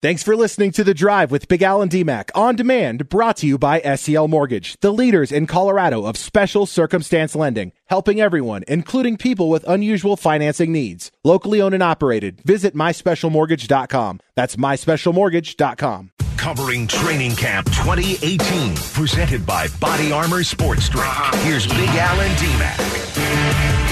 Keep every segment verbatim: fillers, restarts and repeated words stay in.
Thanks for listening to The Drive with Big Al and D-Mac on demand, brought to you by S C L Mortgage, the leaders in Colorado of special circumstance lending, helping everyone, including people with unusual financing needs. Locally owned and operated. Visit my special mortgage dot com. That's my special mortgage dot com. Covering Training Camp twenty eighteen, presented by Body Armor Sports Drink. Here's Big Al and D-Mac.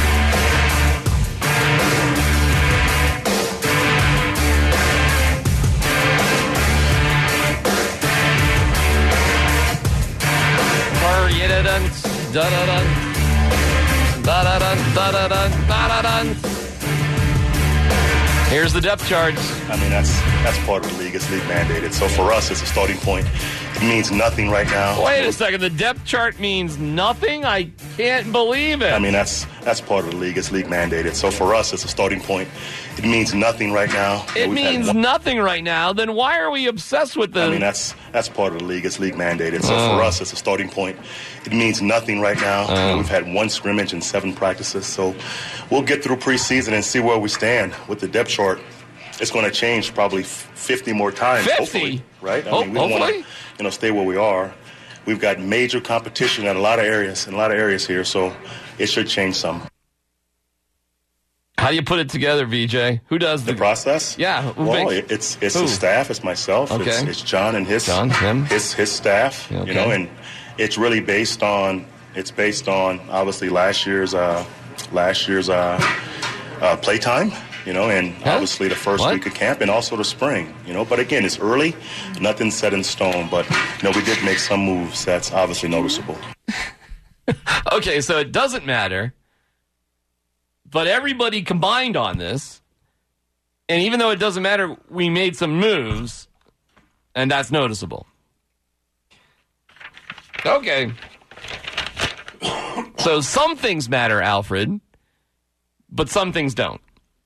Here's the depth chart. I mean, that's that's part of the league. It's league mandated. So for us, it's a starting point. It means nothing right now. Wait a second. The depth chart means nothing? I can't believe it. I mean, that's that's part of the league. It's league mandated. So for us, it's a starting point. It means nothing right now. It means one- nothing right now. Then why are we obsessed with the... I mean, that's that's part of the league. It's league mandated. So uh. for us, it's a starting point. It means nothing right now. Uh. We've had one scrimmage and seven practices. So we'll get through preseason and see where we stand with the depth chart. It's going to change probably fifty more times. fifty? Hopefully, right? I Ho- mean, we don't want to, you know, stay where we are. We've got major competition at a lot of areas, in a lot of areas here, so it should change some. How do you put it together, V J? Who does the, the process? Yeah. Well, makes... it's it's who? the staff. It's myself. Okay. It's, it's John and his John, him. his his staff. Okay. You know, and it's really based on it's based on obviously last year's uh, last year's uh, uh, playtime. You know, and huh? obviously the first what? week of camp and also the spring, you know. But again, it's early, nothing's set in stone. But, you know, we did make some moves that's obviously noticeable. Okay, so it doesn't matter. But everybody combined on this. And even though it doesn't matter, we made some moves. And that's noticeable. Okay. So some things matter, Alfred. But some things don't.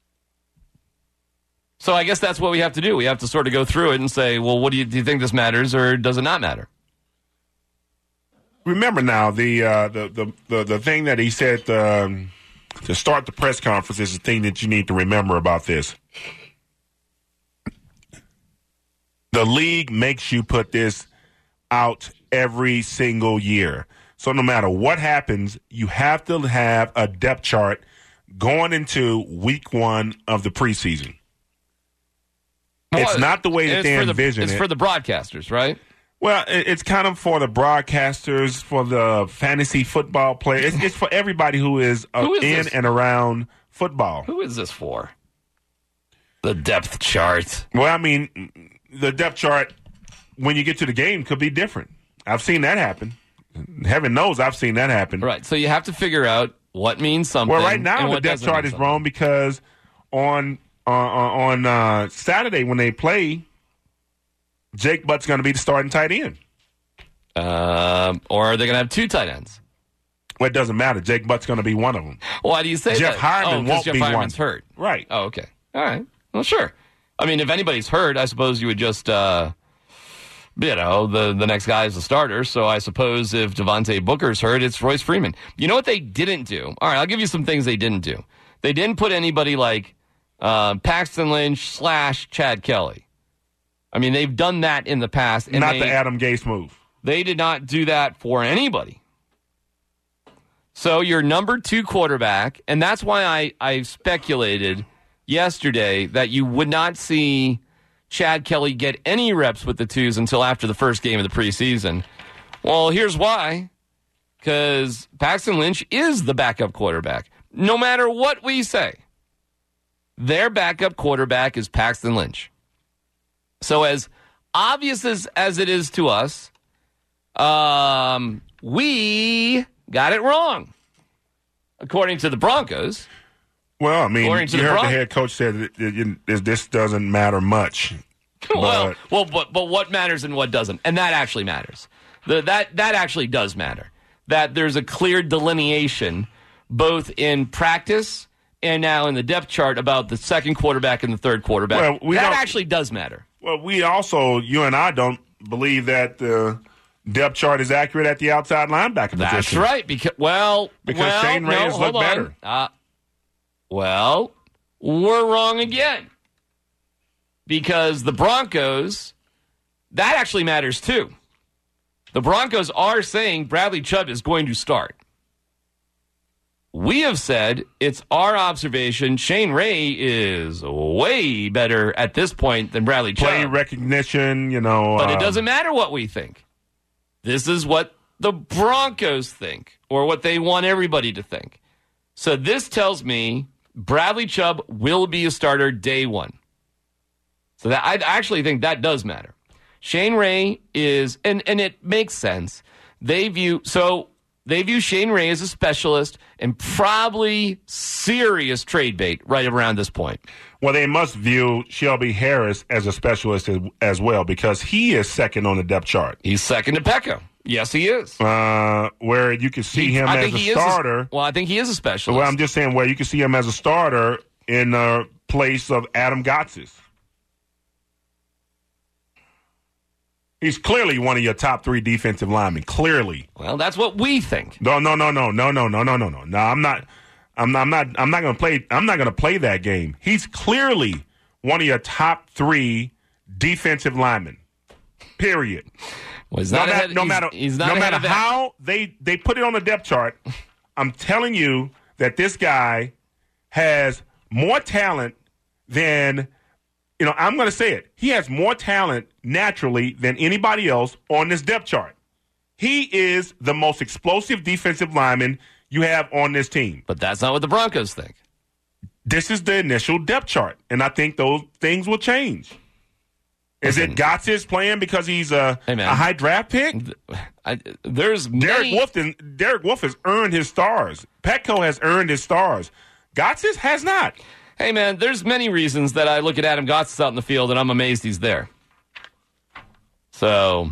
So I guess that's what we have to do. We have to sort of go through it and say, well, what do you, do you think this matters or does it not matter? Remember now, the uh, the, the, the the thing that he said um, to start the press conference is the thing that you need to remember about this. The league makes you put this out every single year. So no matter what happens, you have to have a depth chart going into week one of the preseason. It's well, not the way that they envision the, it's it. It's for the broadcasters, right? Well, it's kind of for the broadcasters, for the fantasy football players. It's, it's for everybody who is, uh, who is in this? and around football. Who is this for? The depth chart. Well, I mean, the depth chart, when you get to the game, could be different. I've seen that happen. Heaven knows I've seen that happen. Right, so you have to figure out what means something. Well, right now the depth chart is something. wrong because on uh, on uh, Saturday when they play, Jake Butt's going to be the starting tight end. Um, or are they going to have two tight ends? Well, it doesn't matter. Jake Butt's going to be one of them. Why do you say Jeff that? Harmon oh, won't Jeff be Harmon's one. hurt. Right. Oh, okay. All right. Well, sure. I mean, if anybody's hurt, I suppose you would just, uh, you know, the, the next guy is the starter. So I suppose if Devontae Booker's hurt, it's Royce Freeman. You know what they didn't do? All right, I'll give you some things they didn't do. They didn't put anybody like uh, Paxton Lynch slash Chad Kelly. I mean, they've done that in the past. And not they, the Adam Gase move. They did not do that for anybody. So your number two quarterback, and that's why I, I speculated yesterday that you would not see Chad Kelly get any reps with the twos until after the first game of the preseason. Well, here's why. Because Paxton Lynch is the backup quarterback. No matter what we say, their backup quarterback is Paxton Lynch. So as obvious as, as it is to us, um, we got it wrong, according to the Broncos. Well, I mean, you the heard Bron- the head coach said that it, it, this doesn't matter much. well, but, well, but but what matters and what doesn't, and that actually matters. The, that that actually does matter. That there's a clear delineation, both in practice and now in the depth chart, about the second quarterback and the third quarterback. Well, we that don't- actually does matter. Well, we also, you and I don't believe that the depth chart is accurate at the outside linebacker That's position. right. Because well, Because well, Shane Ray no, has hold looked on. better. Uh, well, we're wrong again. because the Broncos, that actually matters too. The Broncos are saying Bradley Chubb is going to start. We have said it's our observation Shane Ray is way better at this point than Bradley Chubb. Play recognition, you know. But uh, it doesn't matter what we think. This is what the Broncos think, or what they want everybody to think. So this tells me Bradley Chubb will be a starter day one. So that I actually think that does matter. Shane Ray is, and, and it makes sense. They view so they view Shane Ray as a specialist and probably serious trade bait right around this point. Well, they must view Shelby Harris as a specialist as, as well, because he is second on the depth chart. He's second to Pecco. Yes, he is. Uh, where you can see He- him I as think a he is starter. A, well, I think he is a specialist. Well, I'm just saying where you can see him as a starter in the place of Adam Gotsis. He's clearly one of your top three defensive linemen. Clearly. Well, that's what we think. No, no, no, no, no, no, no, no, no, no. No, I'm not. I'm not. I'm not. I'm not going to play. I'm not going to play that game. He's clearly one of your top three defensive linemen. Period. Well, he's No not matter, ahead, no he's, matter, he's not no ahead matter of that. how they they put it on the depth chart. I'm telling you that this guy has more talent than. You know, I'm going to say it. He has more talent naturally than anybody else on this depth chart. He is the most explosive defensive lineman you have on this team. But that's not what the Broncos think. This is the initial depth chart, and I think those things will change. Is Listen, it Gotsis playing because he's a, Hey, man. a high draft pick? I, there's Derek many, Wolf, Derek Wolf has earned his stars. Petco has earned his stars. Gotsis has not. Hey, man, there's many reasons that I look at Adam Gotsis out in the field and I'm amazed he's there. So,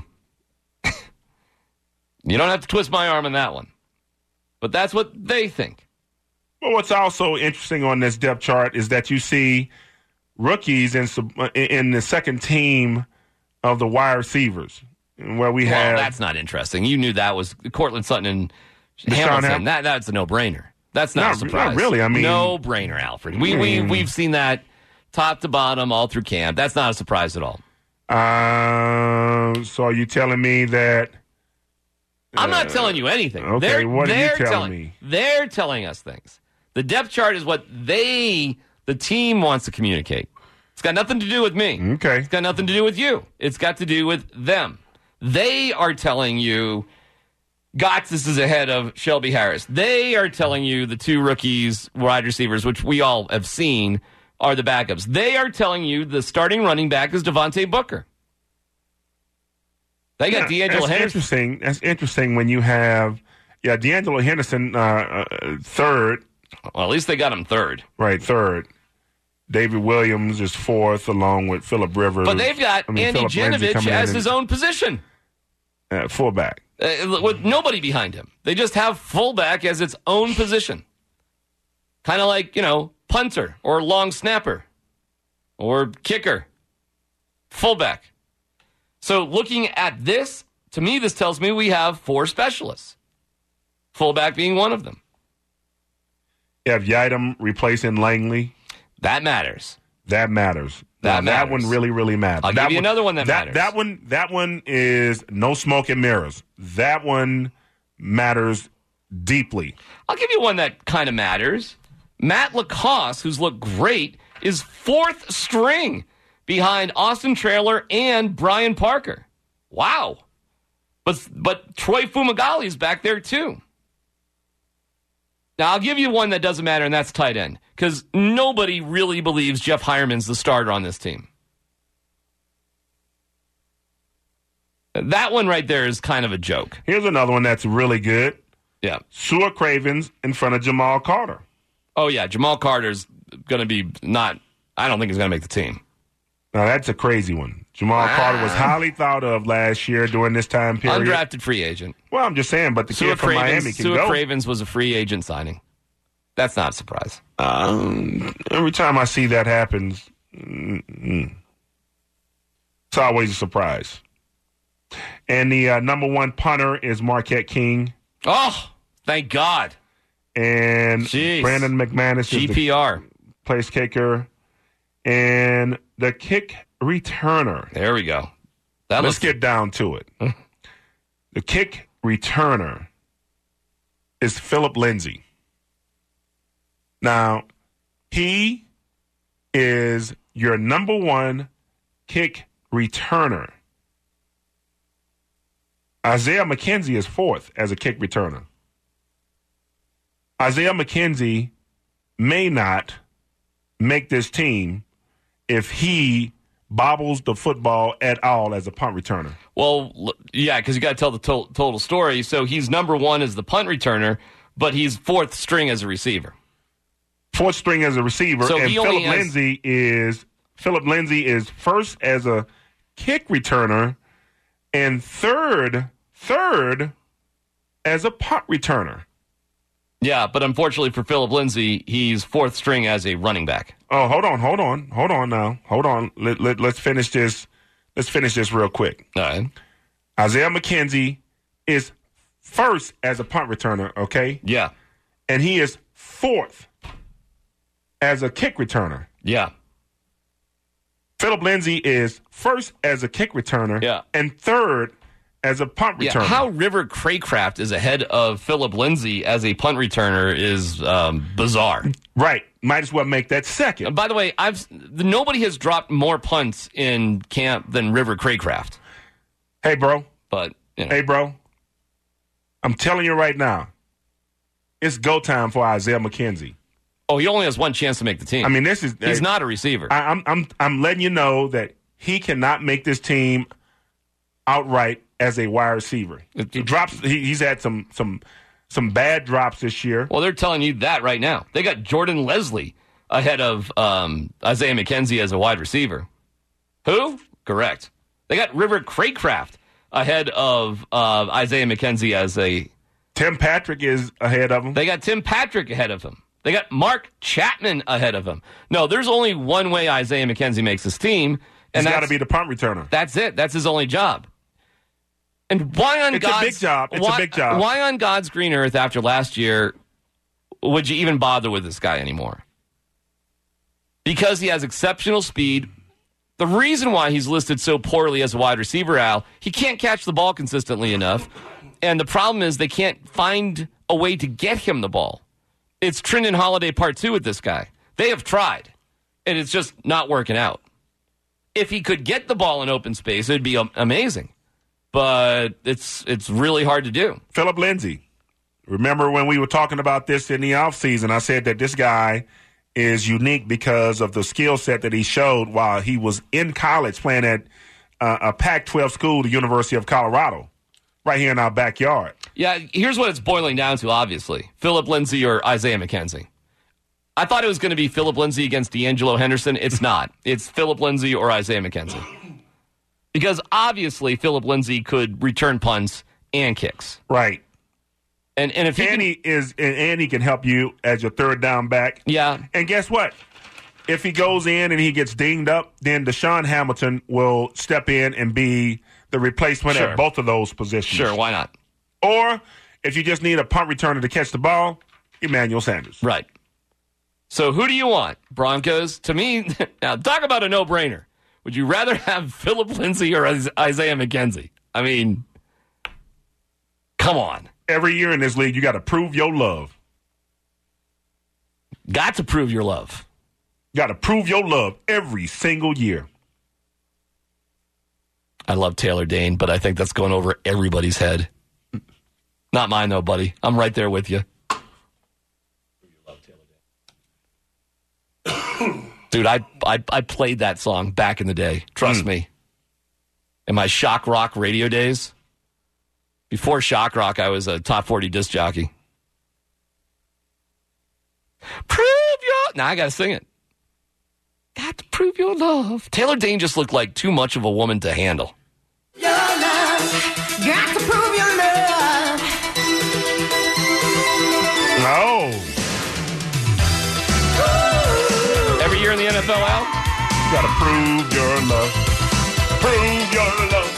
you don't have to twist my arm on that one. But that's what they think. Well, what's also interesting on this depth chart is that you see rookies in sub- in the second team of the wide receivers, where we Well, have. that's not interesting. You knew that was Cortland Sutton and Deshaun Hamilton. Ham- That, that's a no-brainer. That's not, Not- a surprise. not really, I mean- no-brainer, Alfred. We, we, Hmm. we've seen that top to bottom all through camp. That's not a surprise at all. Uh, so are you telling me that? I'm not telling you anything. okay, they're, what are you they're telling telling me? They're telling us things. The depth chart is what they, the team, wants to communicate. It's got nothing to do with me. Okay. It's got nothing to do with you. It's got to do with them. They are telling you Gotsis is ahead of Shelby Harris. They are telling you the two rookies, wide receivers, which we all have seen, are the backups. They are telling you the starting running back is Devontae Booker. They got Yeah, D'Angelo that's Henderson. interesting. That's interesting when you have, yeah, D'Angelo Henderson uh, uh, third, Well, at least they got him third. right? Third. David Williams is fourth, along with Phillip Rivers. But they've got I mean, Andy Phillip Lindsay Genovich coming as in his and- own position, uh, fullback. uh, with nobody behind him. They just have fullback as its own position. Kind of like, you know, punter or long snapper or kicker, fullback. So looking at this, to me, this tells me we have four specialists, fullback being one of them. You have Yidam replacing Langley. That matters. That matters. That Now, that matters. one really, really matters. I'll that give you one, another one that that matters. That one, that one is no smoke and mirrors. That one matters deeply. I'll give you one that kind of matters. Matt Lacoste, who's looked great, is fourth string behind Austin Traylor and Brian Parker. Wow. But but Troy Fumagalli is back there too. Now, I'll give you one that doesn't matter, and that's tight end, because nobody really believes Jeff Hireman's the starter on this team. That one right there is kind of a joke. Here's another one that's really good. Yeah. Sua Cravens in front of Jamal Carter. Oh, yeah, Jamal Carter's going to be not – I don't think he's going to make the team. Now, that's a crazy one. Jamal Ah. Carter was highly thought of last year during this time period. Undrafted free agent. Well, I'm just saying, but the Sua kid from Cravens, Miami can Sua go. Cravens was a free agent signing. That's not a surprise. Um, every time I see that happens, mm-mm. It's always a surprise. And the uh, number one punter is Marquette King. Oh, thank God. And Jeez. Brandon McManus G is P R. the place kicker. And the kick returner. There we go. That Let's looks- get down to it. The kick returner is Philip Lindsay. Now, he is your number one kick returner. Isaiah McKenzie is fourth as a kick returner. Isaiah McKenzie may not make this team if he bobbles the football at all as a punt returner. Well, l- yeah, because you got to tell the to- total story. So he's number one as the punt returner, but he's fourth string as a receiver. Fourth string as a receiver, So and he only Philip has- Lindsay is Philip Lindsay is first as a kick returner and third third as a punt returner. Yeah, but unfortunately for Philip Lindsay, he's fourth string as a running back. Oh, hold on, hold on, hold on now. Hold on. Let, let, let's finish this. Let's finish this real quick. All right. Isaiah McKenzie is first as a punt returner, okay? Yeah. And he is fourth as a kick returner. Yeah. Philip Lindsay is first as a kick returner Yeah. and third as a punt Yeah, returner. how River Craycraft is ahead of Philip Lindsay as a punt returner is um, bizarre. Right. Might as well make that second. And by the way, I've nobody has dropped more punts in camp than River Craycraft. Hey, bro. But you know, Hey, bro. I'm telling you right now, it's go time for Isaiah McKenzie. oh, he only has one chance to make the team. I mean, this is he's hey, not a receiver. I, I'm I'm I'm letting you know that he cannot make this team outright as a wide receiver. He drops. He, he's had some some some bad drops this year. well, they're telling you that right now. They got Jordan Leslie ahead of um, Isaiah McKenzie as a wide receiver. Who? Correct. They got River Craycraft ahead of uh, Isaiah McKenzie as a. Tim Patrick is ahead of him. They got Tim Patrick ahead of him. They got Mark Chapman ahead of him. No, there's only one way Isaiah McKenzie makes this team, and He's got to that's, be the punt returner. that's it. That's his only job. And why on It's a God's big job. It's a why, big job. Why on God's green earth after last year would you even bother with this guy anymore? Because he has exceptional speed. The reason why he's listed so poorly as a wide receiver, Al, he can't catch the ball consistently enough. And the problem is they can't find a way to get him the ball. It's Trindon Holiday part two with this guy. They have tried, and it's just not working out. If he could get the ball in open space, it would be um, amazing. But it's it's really hard to do. Philip Lindsay. Remember when we were talking about this in the offseason, I said that this guy is unique because of the skill set that he showed while he was in college playing at uh, a Pac twelve school, the University of Colorado, right here in our backyard. Yeah, here's what it's boiling down to, obviously. Philip Lindsay or Isaiah McKenzie. I thought it was going to be Philip Lindsay against D'Angelo Henderson. It's not. It's Philip Lindsay or Isaiah McKenzie. Because obviously Philip Lindsay could return punts and kicks. Right. And and if he And he can, is and, and he can help you as your third down back. yeah, And guess what? If he goes in and he gets dinged up, then Deshaun Hamilton will step in and be the replacement Sure. at both of those positions. sure, why not? Or if you just need a punt returner to catch the ball, Emmanuel Sanders. Right. So who do you want? Broncos? To me, now talk about a no-brainer. Would you rather have Philip Lindsay or Isaiah McKenzie? I mean, come on. Every year in this league, you got to prove your love. Got to prove your love. You got to prove your love every single year. I love Taylor Dane, but I think that's going over everybody's head. Not mine, though, buddy. I'm right there with you. Dude, I, I I played that song back in the day. Trust Mm. me. In my shock rock radio days. Before shock rock, I was a top forty disc jockey. Prove your... Now I got to sing it. Got to prove your love. Taylor Dane just looked like too much of a woman to handle. Your love, got to prove your love. No. Every year in the N F L, Al? You got to prove your love. Prove your love.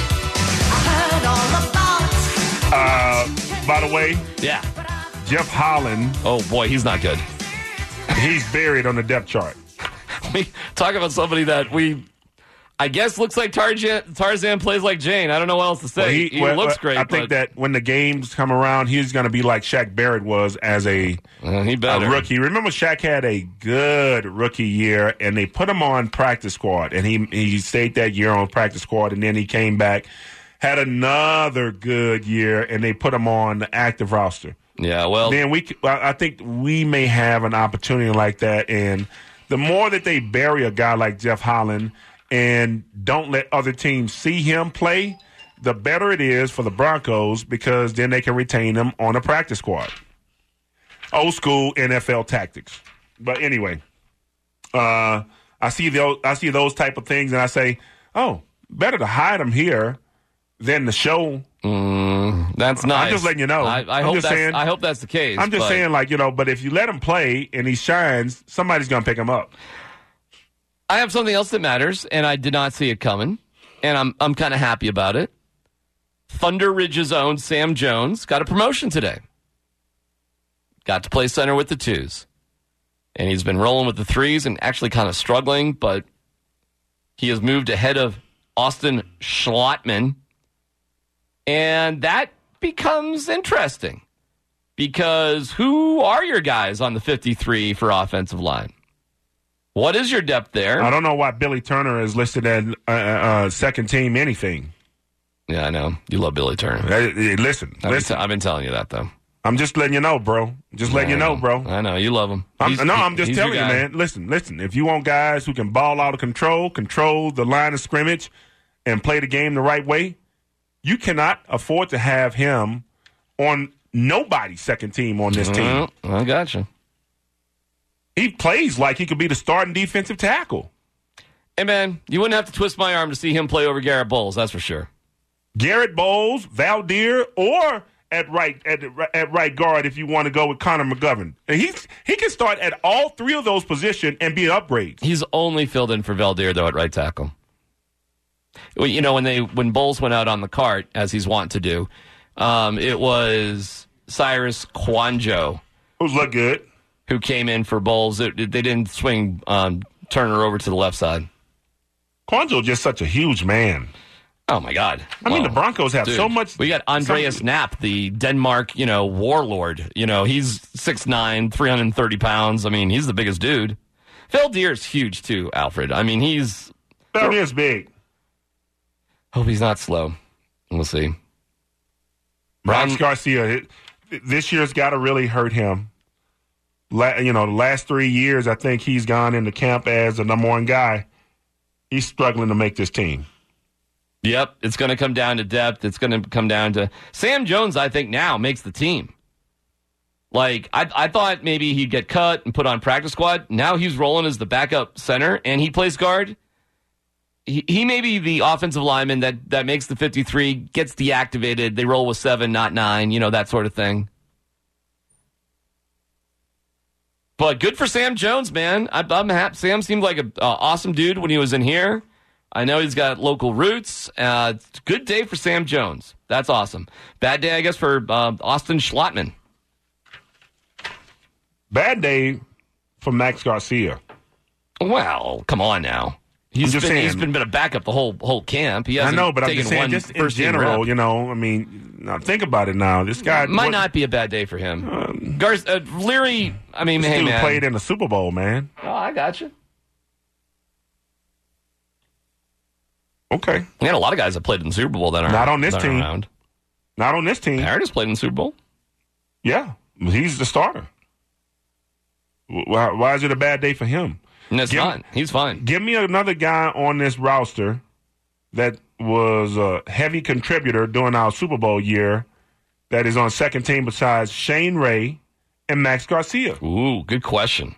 I heard all about it. Uh, by the way, Yeah. Jeff Holland, Oh, boy, he's not good. he's buried on the depth chart. We talk about somebody that we... I guess looks like Tarzan, Tarzan plays like Jane. I don't know what else to say. Well, he he, he well, looks uh, great. I think but, that when the games come around, he's going to be like Shaq Barrett was as a, uh, he a better. rookie. Remember, Shaq had a good rookie year, and they put him on practice squad, and he he stayed that year on practice squad, and then he came back, had another good year, and they put him on the active roster. Yeah, well, Then we, I think we may have an opportunity like that, and the more that they bury a guy like Jeff Holland and don't let other teams see him play, the better it is for the Broncos because then they can retain him on a practice squad. Old school N F L tactics. But anyway, uh, I see those, I see those type of things, and I say, oh, better to hide him here than to show. Mm, that's nice. I'm just letting you know. I, I I'm hope just that's, saying, I hope that's the case. I'm just but saying, like, you know, but if you let him play and he shines, somebody's going to pick him up. I have something else that matters, and I did not see it coming, and I'm I'm kind of happy about it. Thunder Ridge's own Sam Jones got a promotion today. Got to play center with the twos. And he's been rolling with the threes and actually kind of struggling, but he has moved ahead of Austin Schlottman. And that becomes interesting because who are your guys on the fifty-three for offensive line? What is your depth there? I don't know why Billy Turner is listed as uh, uh, second team anything. Yeah, I know. You love Billy Turner. Hey, hey, listen, I've, listen. been t- I've been telling you that, though. I'm just letting you know, bro. Just letting I you know, bro. I know. You love him. I'm, He's- no, he- I'm just he's your telling you, guy. man. Listen, listen. If you want guys who can ball out of control, control the line of scrimmage, and play the game the right way, you cannot afford to have him on nobody's second team on this team. Well, I got you. He plays like he could be the starting defensive tackle. Hey, man, you wouldn't have to twist my arm to see him play over Garrett Bowles, that's for sure. Garrett Bowles, Valdir, or at right at, at right guard if you want to go with Connor McGovern. And he's he can start at all three of those positions and be upgrades. He's only filled in for Valdir, though, at right tackle. Well, you know, when they when Bowles went out on the cart, as he's wont to do, um, it was Cyrus Kwanjo Who's look good. who came in for Bowles. It, it- they didn't swing um, Turner over to the left side. Quanjo just such a huge man. Oh, my God. I mean, Wow. the Broncos have Dude, so much. We got Andreas some- Knapp, the Denmark, you know, warlord. You know, he's six nine, three hundred thirty pounds. I mean, he's the biggest dude. Valdier's huge, too, Alfred. I mean, he's... That is big. Hope he's not slow. We'll see. Max Um, Garcia, it, this year's got to really hurt him. La, you know, the last three years, I think he's gone into camp as the number one guy. He's struggling to make this team. Yep, it's going to come down to depth. It's going to come down to... Sam Jones, I think, now makes the team. Like, I, I thought maybe he'd get cut and put on practice squad. Now he's rolling as the backup center, and he plays guard. He, he may be the offensive lineman that, that makes the fifty-three, gets deactivated. They roll with seven, not nine, you know, that sort of thing. But good for Sam Jones, man. I, I'm happy. Sam seemed like an uh, awesome dude when he was in here. I know he's got local roots. Uh, good day for Sam Jones. That's awesome. Bad day, I guess, for uh, Austin Schlottman. Bad day for Max Garcia. Well, come on now. He's just been saying. he's been, been a backup the whole whole camp. He I hasn't know, but I'm taken just saying, one just in first team general, rep. you know, I mean, now think about it now. This guy Might what- not be a bad day for him. Gar- uh, Leary, I mean, This hey, dude man. played in the Super Bowl, man. Oh, I got you. Okay. We had a lot of guys that played in the Super Bowl that aren't Not on this that aren't team. around. Not on this team. Paradis played in the Super Bowl. Yeah, he's the starter. Why, why is it a bad day for him? And it's Give- not. He's fine. Give me another guy on this roster that was a heavy contributor during our Super Bowl year that is on second team besides Shane Ray and Max Garcia. Ooh, good question.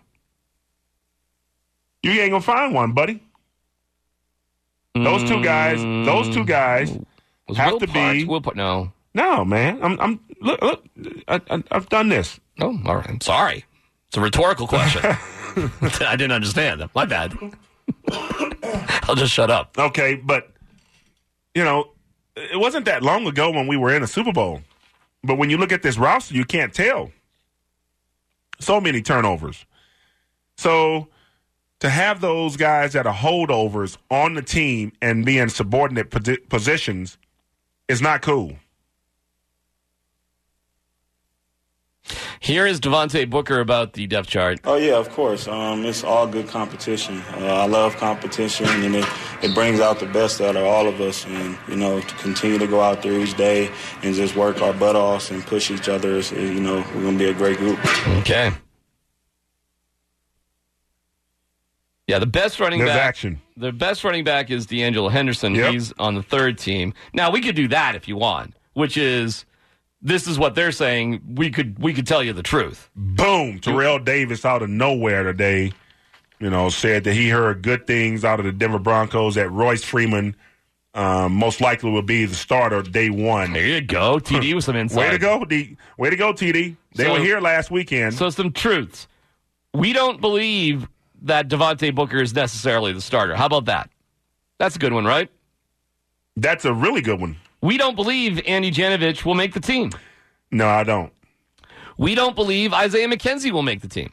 You ain't gonna find one, buddy. Those two guys. Those two guys Was have Will to Parks, be. Will Par- no. No, man. I'm. I'm. Look. Look. I, I, I've done this. Oh, all right. I'm sorry. It's a rhetorical question. I didn't understand. My bad. I'll just shut up. Okay, but you know, it wasn't that long ago when we were in a Super Bowl. But when you look at this roster, you can't tell. So many turnovers. So to have those guys that are holdovers on the team and be in subordinate posi- positions is not cool. Here is Devontae Booker about the depth chart. Oh, yeah, of course. Um, it's all good competition. Uh, I love competition, and it, it brings out the best out of all of us. And, you know, to continue to go out there each day and just work our butt offs and push each other, is, you know, we're going to be a great group. Okay. Yeah, the best running There's back. action. The best running back is D'Angelo Henderson. Yep. He's on the third team. Now, we could do that if you want, which is... This is what they're saying. We could we could tell you the truth. Boom. Terrell Davis out of nowhere today, you know, said that he heard good things out of the Denver Broncos, that Royce Freeman um, most likely will be the starter day one. There you go. T D with some insight. Way to go, D. Way to go, T D. They So- were here last weekend. So some truths. We don't believe that Devontae Booker is necessarily the starter. How about that? That's a good one, right? That's a really good one. We don't believe Andy Janovich will make the team. No, I don't. We don't believe Isaiah McKenzie will make the team.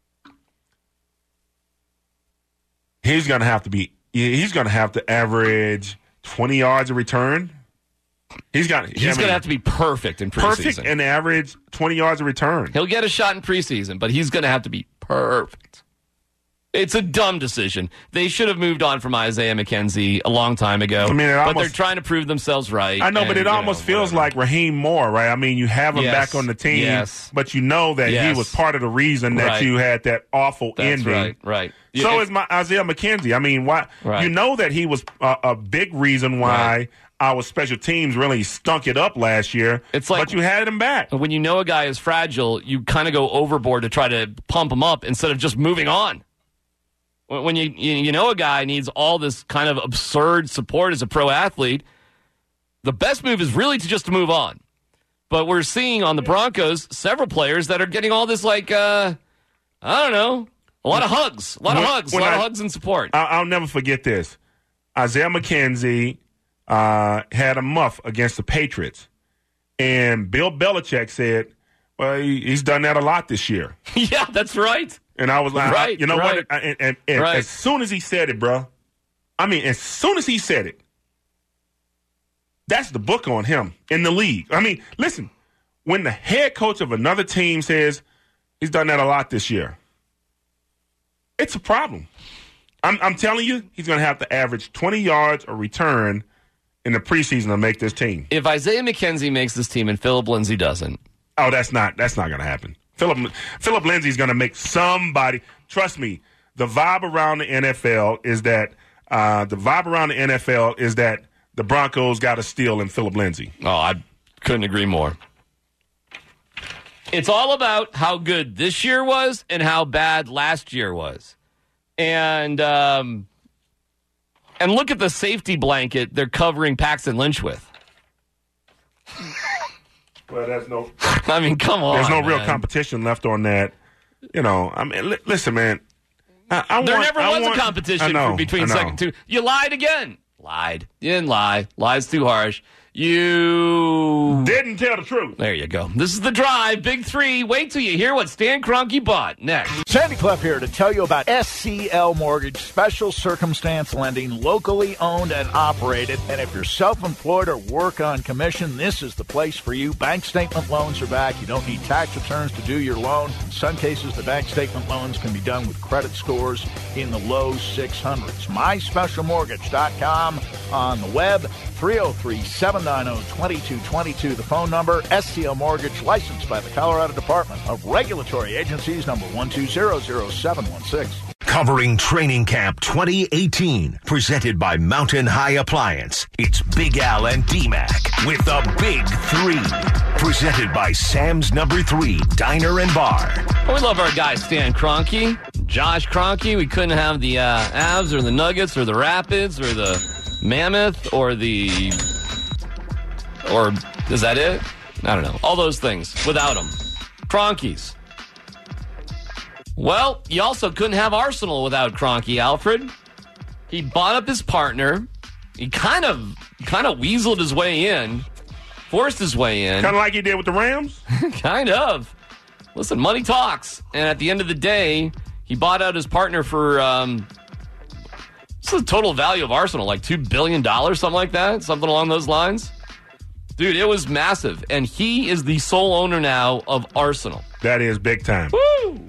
He's going to have to be. He's going to have to average twenty yards a return. He's got. He's going to have to be perfect in preseason. perfect and average twenty yards a return. He'll get a shot in preseason, but he's going to have to be perfect. It's a dumb decision. They should have moved on from Isaiah McKenzie a long time ago. I mean, it but almost- they're trying to prove themselves right. I know, and, but it you almost know, feels whatever. like Raheem Moore, right? I mean, you have him Yes. back on the team, Yes. but you know that Yes. he was part of the reason that Right. you had that awful That's ending. right, right. So Yeah, is my Isaiah McKenzie. I mean, why? Right. You know that he was a, a big reason why Right. our special teams really stunk it up last year. It's like- but you had him back. when you know a guy is fragile, you kind of go overboard to try to pump him up instead of just moving on. When when you you you know a guy needs all this kind of absurd support as a pro athlete, the best move is really to just to move on. But we're seeing on the Broncos several players that are getting all this, like, uh, I don't know, a lot of hugs, a lot of When- hugs, a when lot I- of hugs and support. I, I'll never forget this. Isaiah McKenzie uh, had a muff against the Patriots, and Bill Belichick said, "Well, he, he's done that a lot this year." Yeah, that's right. And I was like, Right, you know right. what? I- And, and, and Right. as soon as he said it, bro, I mean, as soon as he said it, that's the book on him in the league. I mean, listen, when the head coach of another team says he's done that a lot this year, it's a problem. I'm, I'm telling you, he's going to have to average twenty yards a return in the preseason to make this team. If Isaiah McKenzie makes this team and Philip Lindsay doesn't, Oh, that's not that's not going to happen. Philip Philip Lindsay's going to make somebody. Trust me, the vibe around the N F L is that uh, the vibe around the N F L is that the Broncos got a steal in Philip Lindsay. oh, I couldn't agree more. It's all about how good this year was and how bad last year was. And um, and look at the safety blanket they're covering Paxton Lynch with. Well, there's no I mean, come on. there's no real man. competition left on that. You know, I mean, li- listen, man. I, I There want, never I was want- a competition I know, for- between I know. second two. You lied again. Lied. You didn't lie. Lie's too harsh. You Didn't tell the truth. There you go. This is The Drive, Big Three. Wait till you hear what Stan Kroenke bought next. Sandy Clough here to tell you about S C L Mortgage, special circumstance lending, locally owned and operated. And if you're self-employed or work on commission, this is the place for you. Bank statement loans are back. You don't need tax returns to do your loan. In some cases, the bank statement loans can be done with credit scores in the low six hundreds. my special mortgage dot com on the web, three oh three, seven nine oh, two two two two, the phone number. S C L Mortgage, licensed by the Colorado Department of Regulatory Agencies, number one two zero zero seven one six. Covering Training Camp twenty eighteen, presented by Mountain High Appliance. It's Big Al and D-Mac with the Big Three. Presented by Sam's Number Three Diner and Bar. Well, we love our guy Stan Kroenke, Josh Kroenke. We couldn't have the uh, Avs or the Nuggets or the Rapids or the Mammoth or the... Or is that it? I don't know. All those things without them. Kroenkes. Well, you also couldn't have Arsenal without Kroenke, Alfred. He bought up his partner. He kind of kind of weaseled his way in, forced his way in. Kind of like he did with the Rams. Kind of. Listen, money talks. And at the end of the day, He bought out his partner for um, what's the total value of Arsenal? Like two billion dollars, something like that? Something along those lines? Dude, it was massive. And he is the sole owner now of Arsenal. That is big time. Woo!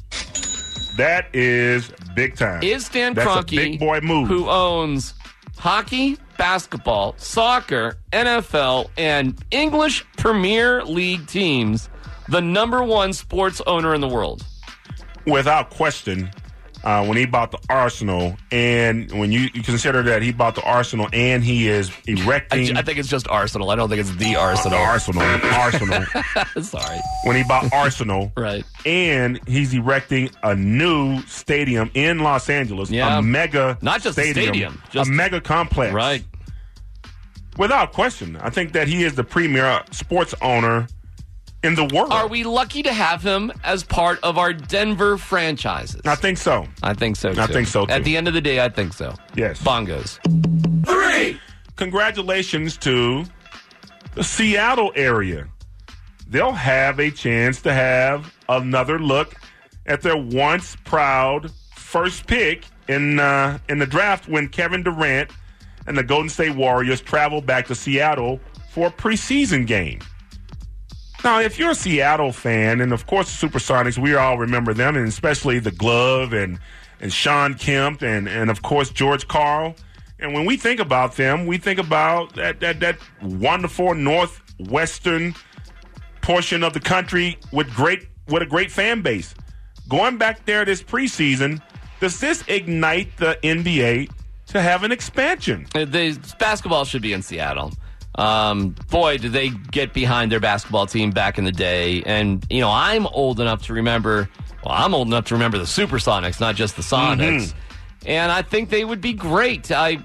That is big time. Is Stan That's Kroenke, a big boy move. who owns hockey, basketball, soccer, N F L, and English Premier League teams, the number one sports owner in the world? Without question, uh, when he bought the Arsenal, and when you, you consider that he bought the Arsenal and he is erecting... I, I think it's just Arsenal. I don't think it's the Arsenal. Arsenal. Arsenal. Sorry. When he bought Arsenal, right, and he's erecting a new stadium in Los Angeles, yeah. a mega Not just stadium, a stadium. Just, a mega complex. Right. Without question. I think that he is the premier sports owner in the world. Are we lucky to have him as part of our Denver franchises? I think so. I think so, too. I think so, too. At the end of the day, I think so. Yes. Bongos. Three. Congratulations to the Seattle area. They'll have a chance to have another look at their once proud first pick in uh, in the draft when Kevin Durant and the Golden State Warriors travel back to Seattle for a preseason game. Now, if you're a Seattle fan, and of course the Supersonics, we all remember them, and especially the glove and, and Sean Kemp and, and, of course, George Karl. And when we think about them, we think about that, that, that wonderful northwestern portion of the country with great with a great fan base. Going back there this preseason, does this ignite the N B A to have an expansion? The basketball should be in Seattle. Um, boy, did they get behind their basketball team back in the day. And, you know, I'm old enough to remember, well, I'm old enough to remember the Supersonics, not just the Sonics. Mm-hmm. And I think they would be great. I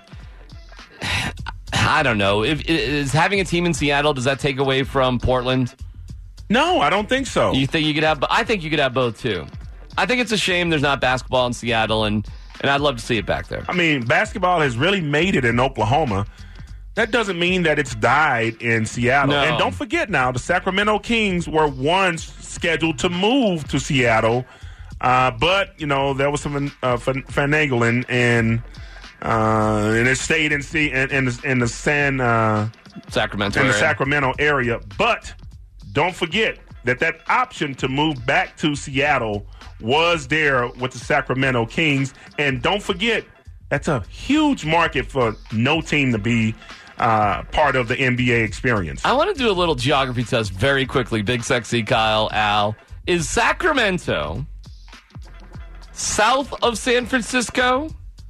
I don't know. If, is having a team in Seattle, does that take away from Portland? No, I don't think so. You think you could have, I think you could have both, too. I think it's a shame there's not basketball in Seattle, and, and I'd love to see it back there. I mean, basketball has really made it in Oklahoma. That doesn't mean that it's died in Seattle. No. And don't forget now, the Sacramento Kings were once scheduled to move to Seattle, uh, but, you know, there was some uh, finagling, and uh, and it stayed in, C- in, in, the, in the San uh, Sacramento in area. the Sacramento area. But don't forget that that option to move back to Seattle was there with the Sacramento Kings. And don't forget, that's a huge market for no team to be uh, part of the N B A experience. I want to do a little geography test very quickly. Big Sexy, Kyle, Al. Is Sacramento south of San Francisco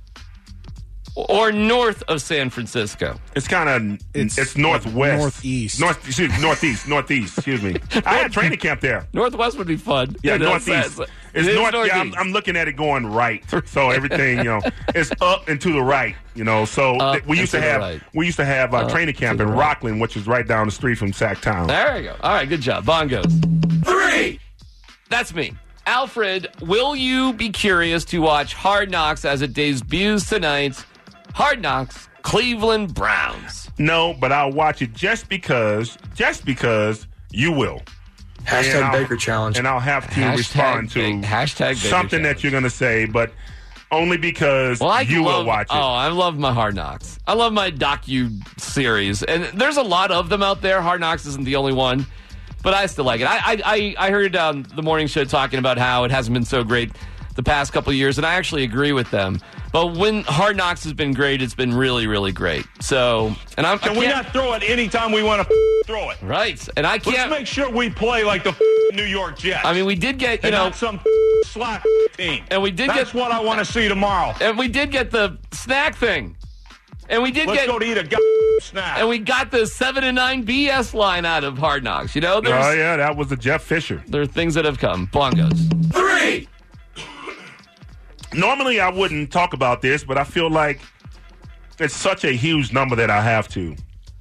or north of San Francisco? It's kind of it's, it's northwest, northeast, north, excuse, northeast, northeast. Excuse me. I had training camp there. Northwest would be fun. Yeah, You know, northeast. It's, It's it north. northeast. Yeah, I'm, I'm looking at it going right. So everything, you know, it's up and to the right. You know, so Up th- we used to and to the have right. we used to have uh, Up training camp to in the right. Rockland, which is right down the street from Sacktown. There you go. All right, good job. Bongos. Three. That's me. Alfred, will you be curious to watch Hard Knocks as it debuts tonight? Hard Knocks, Cleveland Browns. No, but I'll watch it just because, just because you will. Hashtag And I'll- Baker Challenge. And I'll have to Hashtag respond to big- hashtag Baker something that Challenge. you're going to say, but only because Well, I you love, will watch it. Oh, I love my Hard Knocks. I love my docu series, and there's a lot of them out there. Hard Knocks isn't the only one, but I still like it. I I, I, I heard um, the morning show talking about how it hasn't been so great the past couple of years, and I actually agree with them. But when Hard Knocks has been great, it's been really, really great. So, and I'm Can I we can't- not throw it anytime we want to throw it? right? And I Let's can't. make sure we play like the New York Jets. I mean, we did get you and know, not some slack team. and we did That's get what I want to see tomorrow. and we did get the snack thing, and we did Let's get. go to eat a goddamn snack. And we got the seven and nine B S line out of Hard Knocks. You know, there's Oh, yeah, that was the Jeff Fisher. there are things that have come. Bongos. Three. Normally, I wouldn't talk about this, but I feel like it's such a huge number that I have to.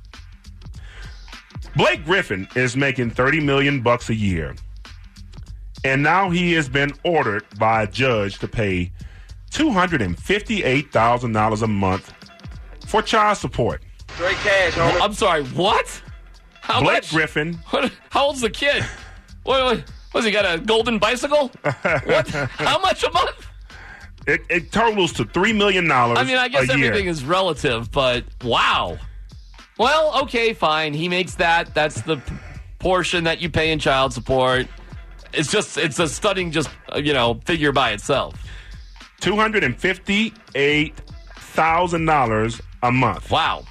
Blake Griffin is making thirty million bucks a year, and now he has been ordered by a judge to pay two hundred fifty-eight thousand dollars a month for child support. Straight cash, I'm sorry, what? How Blake much? Griffin, What, how old's the kid? Wait, wait. Was he got a golden bicycle? What? How much a month? It, it totals to three million dollars. I mean, I guess a year. everything is relative, but wow. Well, okay, fine. He makes that. That's the p- portion that you pay in child support. It's just, it's a stunning, just, uh, you know, figure by itself. two hundred fifty-eight thousand dollars a month. Wow.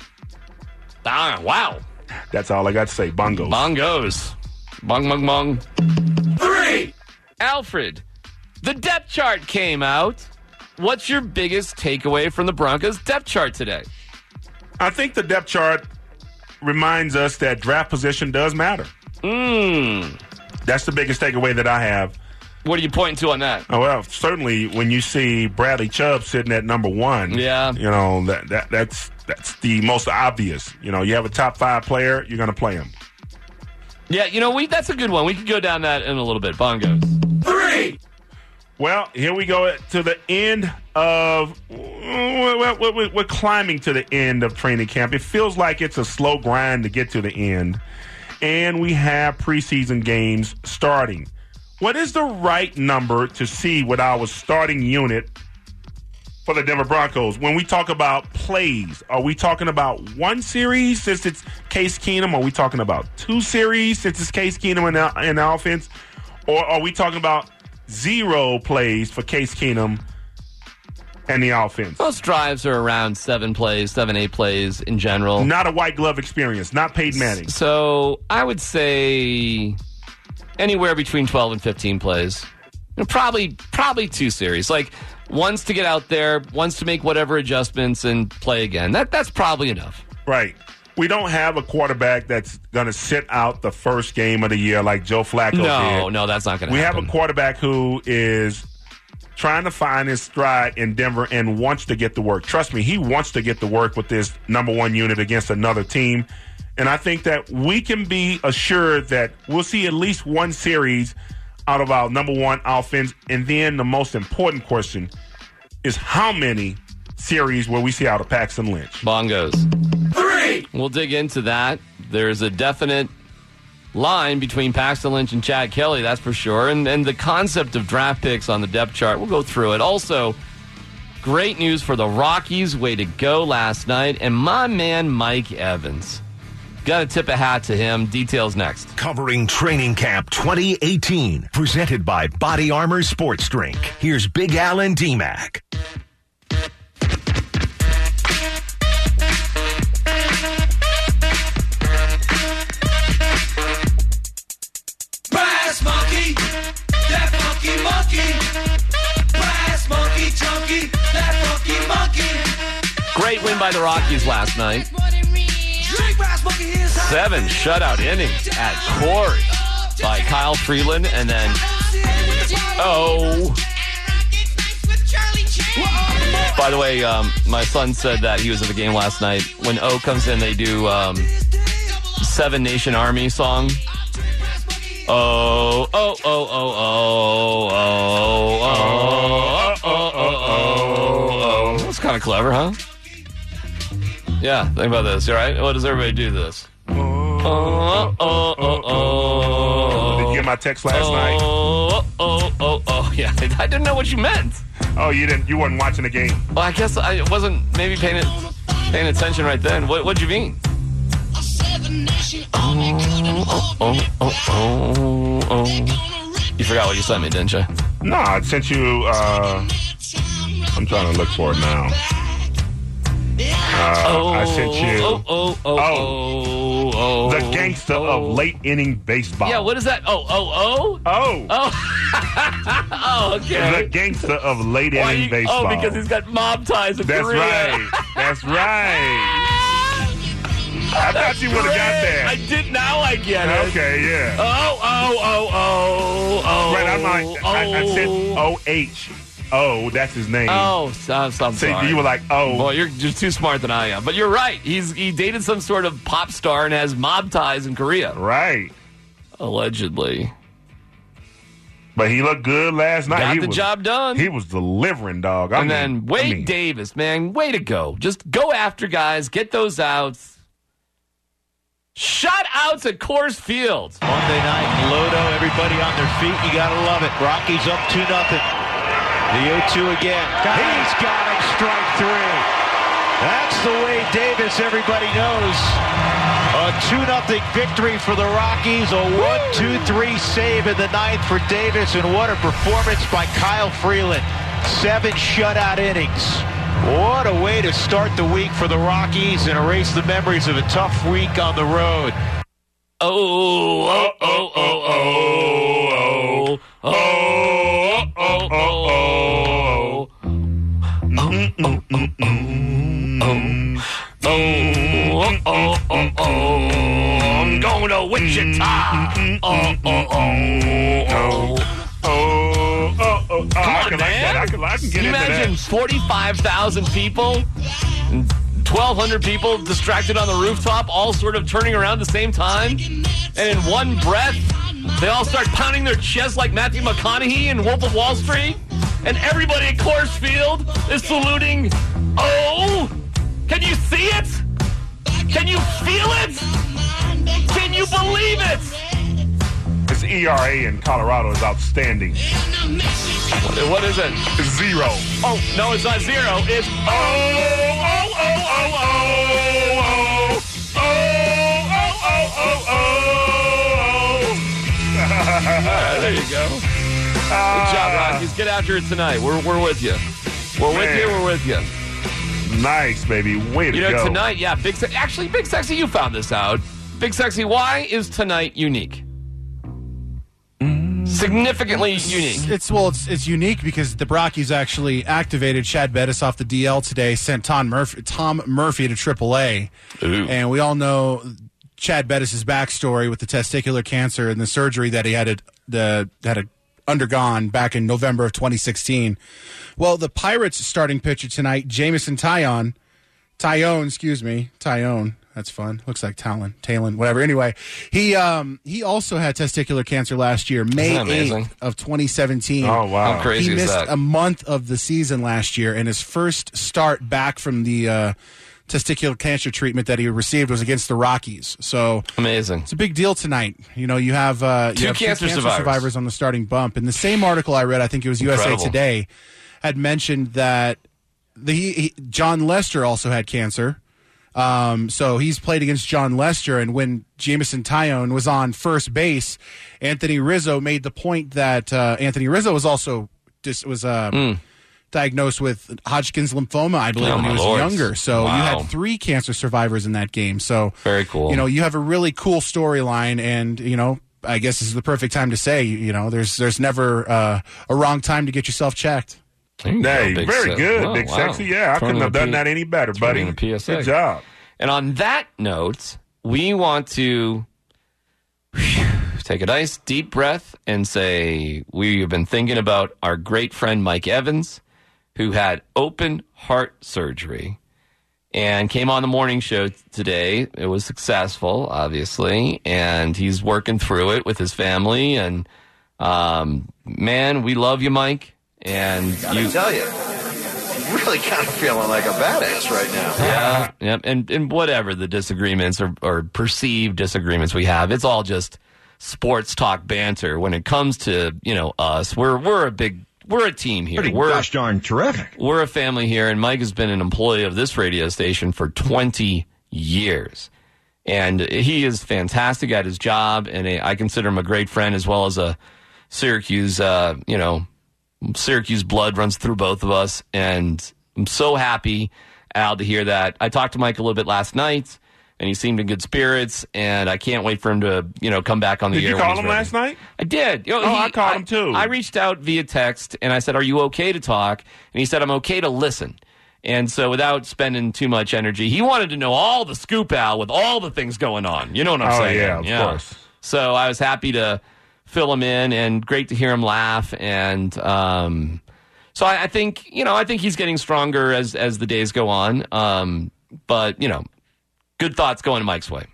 Ah, wow. That's all I got to say. Bongos. Bongos. Bong, bong, bong. Three. Alfred, the depth chart came out. What's your biggest takeaway from the Broncos depth chart today? I think the depth chart reminds us that draft position does matter. Mm. That's the biggest takeaway that I have. What are you pointing to on that? Oh, well, certainly when you see Bradley Chubb sitting at number one, yeah, you know that, that that's that's the most obvious. You know, you have a top five player, you're going to play him. Yeah, you know, we that's a good one. We could go down that in a little bit. Bongos. Three. Well, here we go to the end of. Well, we're climbing to the end of training camp. It feels like it's a slow grind to get to the end, and we have preseason games starting. What is the right number to see with our starting unit for the Denver Broncos? When we talk about plays, are we talking about one series since it's Case Keenum? Are we talking about two series since it's Case Keenum in the, in the offense? Or are we talking about zero plays for Case Keenum and the offense? Most drives are around seven plays, seven, eight plays in general. Not a white glove experience, not Peyton Manning. So I would say anywhere between twelve and fifteen plays. You know, probably probably two series. Like once to get out there, once to make whatever adjustments and play again. That That's probably enough. Right. We don't have a quarterback that's going to sit out the first game of the year like Joe Flacco did. No, no, that's not going to We happen. have a quarterback who is trying to find his stride in Denver and wants to get the work. Trust me, he wants to get the work with this number one unit against another team. And I think that we can be assured that we'll see at least one series out of our number one offense. And then the most important question is how many series will we see out of Paxton Lynch? Bongos. Three! We'll dig into that. There's a definite line between Paxton Lynch and Chad Kelly, that's for sure. And, and the concept of draft picks on the depth chart, we'll go through it. Also, great news for the Rockies. Way to go last night. And my man, Mike Evans. Got to tip a hat to him. Details next. Covering Training Camp twenty eighteen. Presented by Body Armor Sports Drink. Here's Big Al and D-Mac. Brass monkey, that funky monkey. Brass monkey, chunky, that funky monkey. Great win by the Rockies last night. Seven shutout innings at Coors by Kyle Freeland, and then oh. By the way, um, my son said that he was at the game last night. When O comes in, they do um, Seven Nation Army song. Oh, oh, oh, oh, oh, oh, oh, oh, oh, oh, oh. That's kind of clever, huh? Yeah, think about this, all right? What does everybody do this? Oh, oh, oh, oh, oh. Did you get my text last oh, night? Oh, oh, oh, oh, yeah. I didn't know what you meant. Oh, you didn't? You weren't watching the game? Well, I guess I wasn't maybe paying it, paying attention right then. What what'd you mean? Oh, oh, oh, oh, oh. You forgot what you sent me, didn't you? No, I sent you, uh, I'm trying to look for it now. Uh, oh, I sent you. Oh, oh, oh, oh, oh. The gangster oh. of late inning baseball. Yeah, what is that? Oh, oh, oh? Oh. Oh. Oh, okay. The gangster of late Why inning you, baseball. Oh, because he's got mob ties in That's Korea. right. That's right. I thought you would have got that. I did. Now I get it. Okay, yeah. Oh, oh, oh, oh, oh. Right, I'm like, oh. I, I said O H. Oh, that's his name. Oh, so, I'm sorry. So you were like, oh. Boy, you're just too smart than I am. But you're right. He's He dated some sort of pop star and has mob ties in Korea. Right. Allegedly. But he looked good last night. Got he the was, job done. He was delivering, dog. I and mean, then Wade I mean, Davis, man, way to go. Just go after guys, get those outs. Shutouts at Coors Field. Monday night, Lodo, everybody on their feet. You got to love it. Rockies up two nothing. The oh two again. He's got him, strike three. That's the way Davis, everybody knows. A two nothing victory for the Rockies. A one two three save in the ninth for Davis. And what a performance by Kyle Freeland. Seven shutout innings. What a way to start the week for the Rockies and erase the memories of a tough week on the road. Oh, oh, oh, oh, oh, oh, oh, oh, oh, oh, oh, oh, oh, oh, I'm going to Wichita. Oh, oh, oh, oh. Oh, oh, oh. Come I on, can man. like that. I can, I can get Can you into imagine that. forty-five thousand people, twelve hundred people distracted on the rooftop, all sort of turning around at the same time, and in one breath, they all start pounding their chests like Matthew McConaughey in Wolf of Wall Street, and everybody at Coors Field is saluting. Oh, can you see it? Can you feel it? Can you believe it? His E R A in Colorado is outstanding. What, what is it? It's zero. Oh, no, it's not zero. It's oh, oh, oh, oh, oh, oh, oh, oh, oh, oh. There you go. Good job, Rockies. Get after it tonight. We're we're with you. We're with Man. you. We're with you. Nice, baby. Way to You know, go. tonight, yeah, Big Se- actually, Big Sexy, you found this out. Big Sexy, why is tonight unique? Significantly unique. It's well, it's it's unique because the Rockies actually activated Chad Bettis off the D L today, sent Tom Murphy, Tom Murphy to triple A, Ooh. and we all know Chad Bettis' backstory with the testicular cancer and the surgery that he had to, the had to undergone back in November of twenty sixteen. Well, the Pirates' starting pitcher tonight, Jameson Taillon, Taillon, excuse me, Taillon. That's fun. Looks like Talon, Talon, whatever. Anyway, he um, he also had testicular cancer last year, May eighth of twenty seventeen. Oh, wow. How crazy he is missed that? a month of the season last year, and his first start back from the uh, testicular cancer treatment that he received was against the Rockies. So Amazing. it's a big deal tonight. You know, you have, uh, you Two have cancer survivors. on the starting bump. In the same article I read, I think it was U S A Incredible. Today, had mentioned that the he, he, John Lester also had cancer. Um, so he's played against John Lester, and when Jameson Taillon was on first base, Anthony Rizzo made the point that uh, Anthony Rizzo was also just was uh, Mm. diagnosed with Hodgkin's lymphoma, I believe, Oh, when he my was lords. younger. So Wow. you had three cancer survivors in that game. So Very cool. You know, you have a really cool storyline, and you know, I guess this is the perfect time to say, you know, there's there's never uh, a wrong time to get yourself checked. There you Hey, go, Big very Se- good, Oh, Big wow. Sexy. Yeah, I Throwing couldn't in have a done P- that any better, buddy. throwing in a P S A. Good job. And on that note, we want to whew, take a nice deep breath and say we have been thinking about our great friend Mike Evans, who had open heart surgery and came on the morning show today. It was successful, obviously, and he's working through it with his family. And um, man, we love you, Mike. And Gotta you tell you, really kind of feeling like a badass right now. Yeah, yeah, and and whatever the disagreements or, or perceived disagreements we have, it's all just sports talk banter. When it comes to you know us, we're we're a big we're a team here. Pretty we're gosh darn terrific. we're a family here, and Mike has been an employee of this radio station for twenty years, and he is fantastic at his job, and I consider him a great friend as well as a Syracuse, uh, you know. Syracuse blood runs through both of us, and I'm so happy, Al, to hear that. I talked to Mike a little bit last night, and he seemed in good spirits, and I can't wait for him to, you know, come back on the Did air. you when call he's him ready. last night? I did. You know, Oh, he- I called him too. I reached out via text, and I said, "Are you okay to talk?" And he said, "I'm okay to listen." And so, without spending too much energy, he wanted to know all the scoop, Al, with all the things going on. You know what I'm Oh, saying? yeah, of course. So I was happy to fill him in, and great to hear him laugh. And um, so I, I think, you know, I think he's getting stronger as as the days go on. Um, but you know, good thoughts going Mike's way.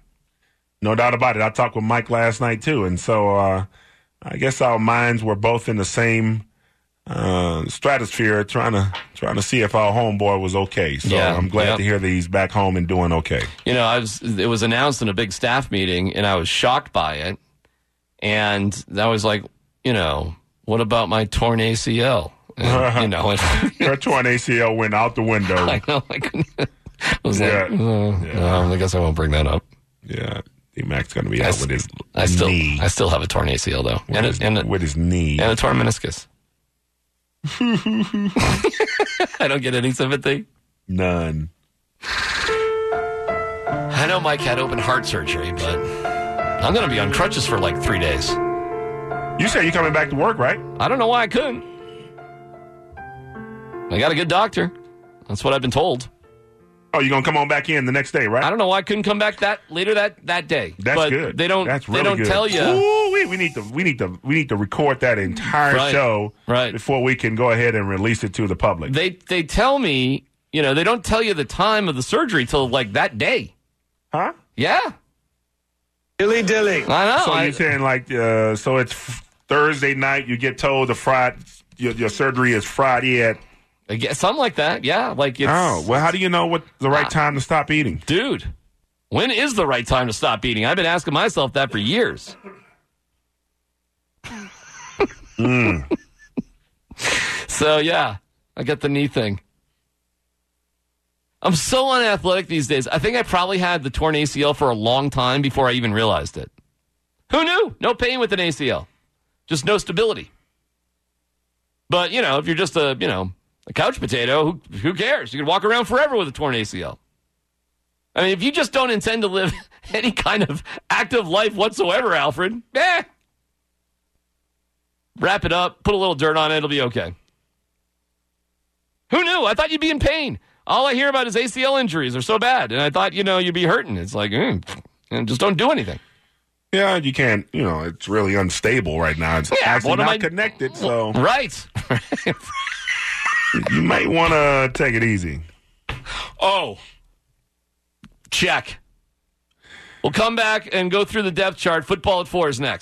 No doubt about it. I talked with Mike last night too, and so uh, I guess our minds were both in the same uh, stratosphere, trying to trying to see if our homeboy was okay. So Yeah, I'm glad yep. to hear that he's back home and doing okay. You know, I was. It was announced in a big staff meeting, and I was shocked by it. And I was like, you know, what about my torn A C L? And, you know, and, your torn A C L went out the window. I know. I couldn't. I was Yeah. like, oh, Yeah. um, I guess I won't bring that up. Yeah, D-Mac's going to be I out s- with his I still, knee. I still have a torn A C L though, with, and, his, a, and, a, with his knee. and a torn meniscus. I don't get any sympathy. None. I know Mike had open heart surgery, but I'm going to be on crutches for like three days. You said you're coming back to work, right? I don't know why I couldn't. I got a good doctor. That's what I've been told. Oh, you're going to come on back in the next day, right? I don't know why I couldn't come back that later that, that day. That's but good. They don't. That's they really don't good. tell you. Ooh, we, we need to. We need to. We need to record that entire Right. show Right. before we can go ahead and release it to the public. They they tell me, you know, they don't tell you the time of the surgery till like that day. Huh? Yeah. Dilly dilly. I know. So I- you're saying like, uh, so it's f- Thursday night. You get told the Friday your, your surgery is Friday at. I guess something like that. Yeah. Like it's. Oh well, how do you know what the right Ah. time to stop eating? Dude, when is the right time to stop eating? I've been asking myself that for years. Mm. So, yeah, I got the knee thing. I'm so unathletic these days. I think I probably had the torn A C L for a long time before I even realized it. Who knew? No pain with an A C L. Just no stability. But, you know, if you're just a, you know, a couch potato, who, who cares? You can walk around forever with a torn A C L. I mean, if you just don't intend to live any kind of active life whatsoever, Alfred, eh. Wrap it up, put a little dirt on it, it'll be okay. Who knew? I thought you'd be in pain. All I hear about is A C L injuries. They're so bad. And I thought, you know, you'd be hurting. It's like, mm, and just don't do anything. Yeah, you can't. You know, it's really unstable right now. It's Yeah, actually what am not I- connected, so Right. you might want to take it easy. Oh. Check. We'll come back and go through the depth chart. Football at four is next.